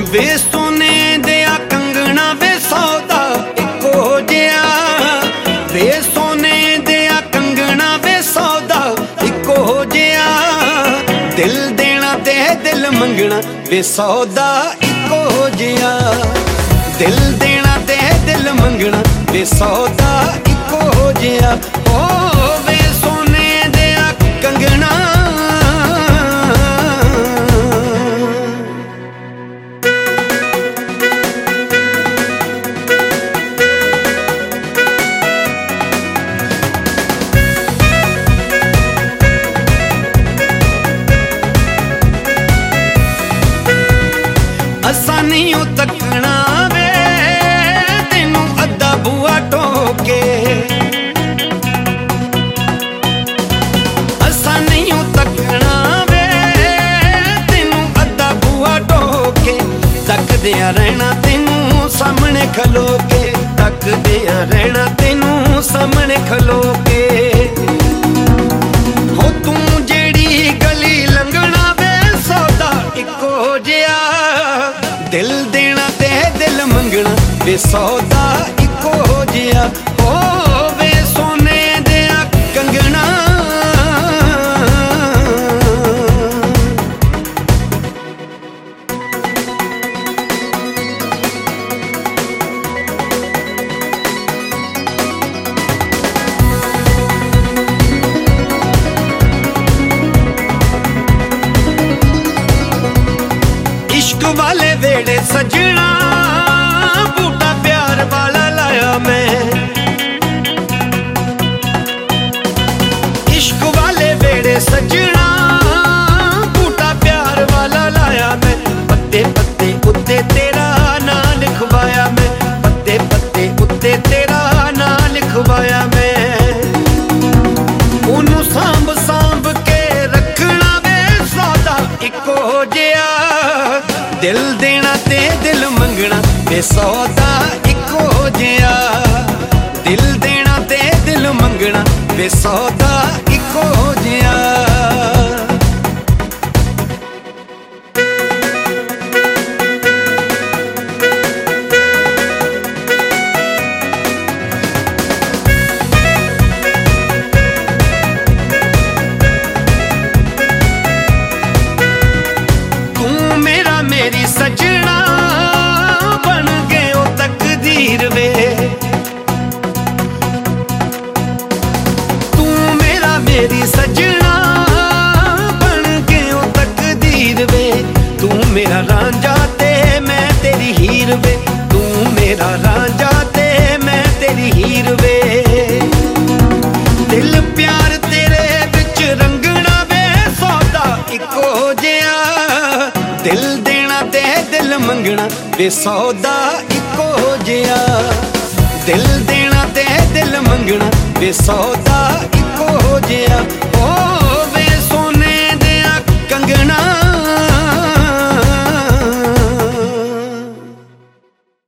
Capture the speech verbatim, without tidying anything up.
वे सोने दिया कंगना वे सौदा इको जिया, वे सोने दिया कंगना वे सौदा इको जिया, दिल देना ते दिल मंगना वे सौदा इको जिया, दिल देना ते दिल मंगना वे सौदा इको जिया। ओ वे सोने दिया कंगना असा नहीं तकना वे तेनू अद्धा बुआ टोके, असा नहीं तकना वे तेनू अद्धा बुआ टोके, तकदिया रहना तेनू सामने खलो के, तकदिया रहना तेनू सामने खलो के। हो तू जेड़ी गली लंघना वे सौदा इको जिया, दिल देना ते दिल मंगना वे सौदा इको जिया। ओ वे सोने दिया कंगना इश्क वाले वेड़े सजना बूटा प्यार वाला लाया मैं, इश्क वाले वेड़े सजना बूटा प्यार वाला लाया मैं, पत्ते पत्ते उत्ते तेरा ना लिखवाया मैं, पत्ते पत्ते उत्ते तेरा ना लिखवाया मैं। ओनू सांभ सांभ के रखना वे सौदा इको जिया, दिल देना ते दिल मंगना वे सौदा इको जिया, दिल देना ते दिल मंगना वे सौदा इको जिया। मेरी सजना बन गए ओ तकदीर वे, तू मेरा मेरी सजना बन गए ओ तकदीर वे, तू मेरा रांझा ते मैं तेरी हीर वे, तू मेरा रांझा ते मैं तेरी हीर वे। दिल प्यार तेरे विच रंगना वे सौदा इको जिया, दिल देना ते दिल मंगना वे सौदा इको जिया, दिल देना ते दिल मंगना वे सौदा इको जिया। ओ